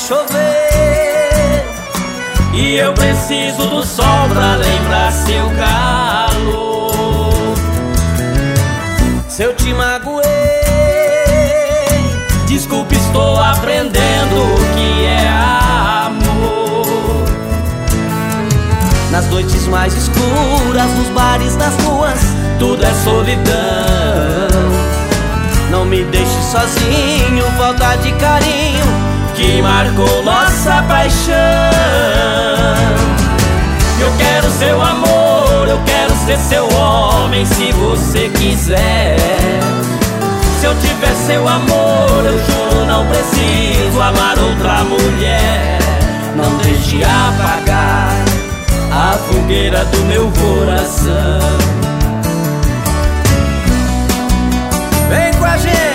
chover e eu preciso do sol pra lembrar seu calor. Se eu te magoei, desculpe, estou aprendendo o que é amor. Nas noites mais escuras, nos bares, nas ruas, tudo é solidão. Não me deixe sozinho, falta de carinho que marcou nossa paixão. Eu quero seu amor, eu quero ser seu homem, se você quiser. Se eu tiver seu amor, eu juro, não preciso amar outra mulher. Não deixe apagar a fogueira do meu coração. Vem com a gente!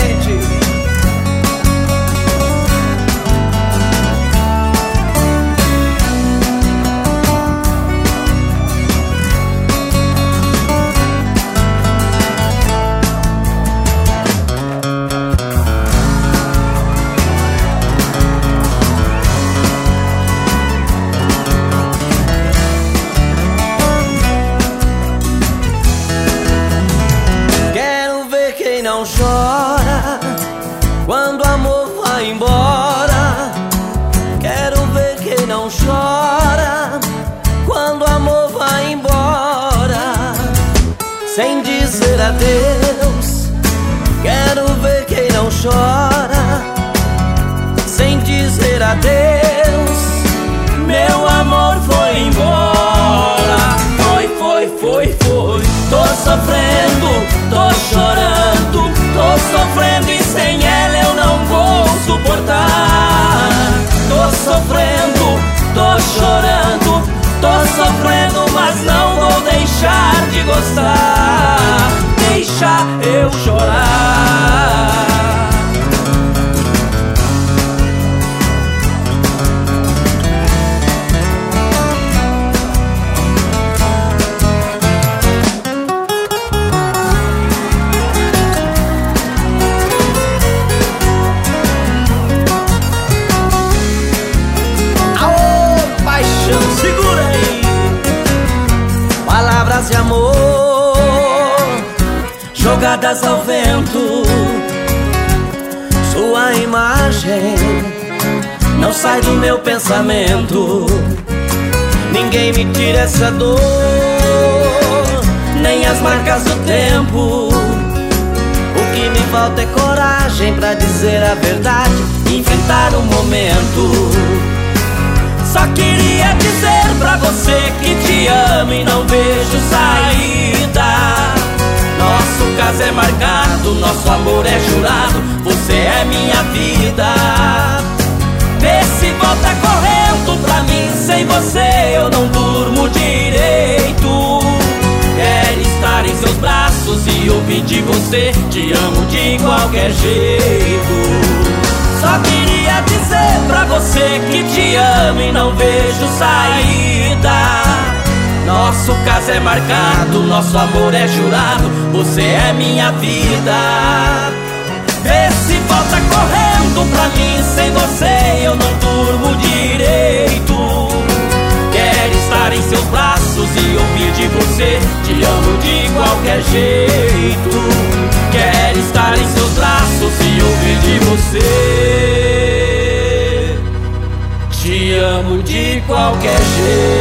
Não chora quando o amor vai embora. Quero ver quem não chora quando o amor vai embora sem dizer adeus. Quero ver quem não chora sem dizer adeus. Meu amor foi embora. Foi. Tô sofrendo, tô chorando, tô sofrendo e sem ela eu não vou suportar. Tô sofrendo, tô chorando, tô sofrendo, mas não vou deixar de gostar. Deixa eu chorar. Palavras de amor jogadas ao vento. Sua imagem não sai do meu pensamento. Ninguém me tira essa dor, nem as marcas do tempo. O que me falta é coragem pra dizer a verdade, enfrentar o momento. Só queria dizer pra você que te amo e não vejo saída. Nosso caso é marcado, nosso amor é jurado, você é minha vida. Vê se volta correndo pra mim, sem você eu não durmo direito. Quero estar em seus braços e ouvir de você, te amo de qualquer jeito. Só queria dizer pra você que te amo e não vejo saída. Nosso caso é marcado, nosso amor é jurado, você é minha vida. Vê se volta correndo pra mim, sem você eu não durmo direito. Quero estar em seus braços e ouvir de você, te amo de qualquer jeito. Quero estar em seus braços e ouvir de você, te amo de qualquer jeito.